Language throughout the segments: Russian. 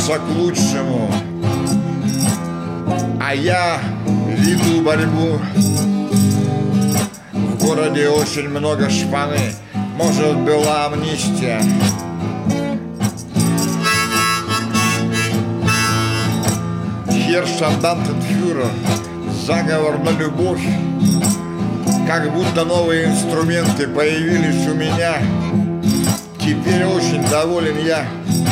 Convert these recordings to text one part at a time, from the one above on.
стремится к лучшему, а я веду борьбу. В городе очень много шпаны, может, была амнистия. Херштандартенфюрер, заговор на любовь. Как будто новые инструменты появились у меня. Теперь очень доволен я.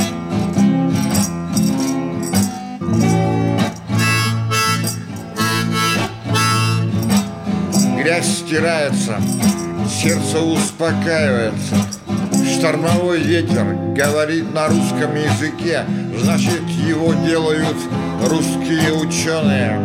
Грязь стирается, сердце успокаивается. Штормовой ветер говорит на русском языке, значит, его делают русские ученые.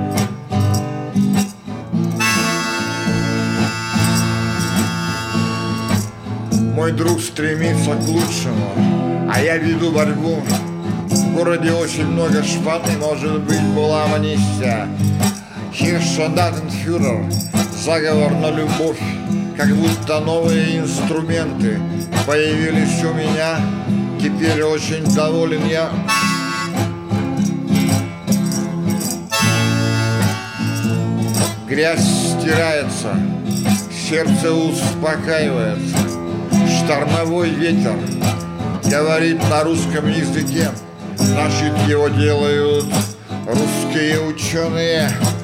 Мой друг стремится к лучшему, а я веду борьбу. В городе очень много шпаны, может быть, была амнистия. Херштандартенфюрер, заговор на любовь. Как будто новые инструменты появились у меня. Теперь очень доволен я. Грязь стирается, сердце успокаивается. Штормовой ветер говорит на русском языке, значит, его делают русские ученые.